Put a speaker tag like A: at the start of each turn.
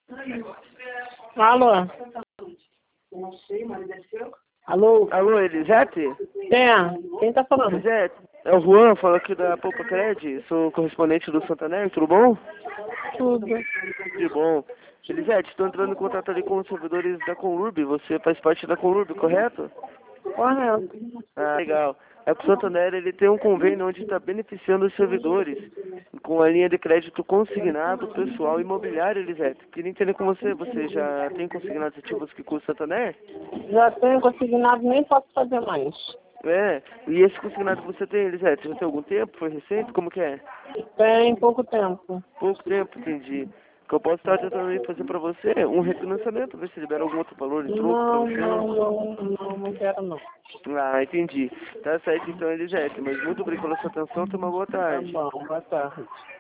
A: Alô? Alô?
B: Alô, Elisete?
A: Quem tá falando?
B: Elisete, é o Juan, falo aqui da Poupa Cred, sou correspondente do Santander, tudo bom?
A: Tudo.
B: Que bom. Elisete, estou entrando em contato ali com os servidores da Conurb, você faz parte da Conurb, correto?
A: Correto.
B: Ah, legal. É que o Santander ele tem um convênio onde está beneficiando os servidores com a linha de crédito consignado, pessoal e imobiliário, Elisete. Queria entender com você, você já tem consignados ativos que custa Santander?
A: Já tenho consignado, nem posso fazer mais.
B: É, e esse consignado que você tem, Elisete, já tem algum tempo? Foi recente? Como que é?
A: Tem pouco tempo.
B: Pouco tempo, entendi. Que eu posso estar tentando aí fazer para você um refinanciamento, ver se libera algum outro valor em troco para você.
A: Não quero não.
B: Ah, entendi. Tá certo então, Elisete, mas muito obrigado pela sua atenção, tenha uma boa
A: Tá
B: tarde.
A: bom, boa tarde.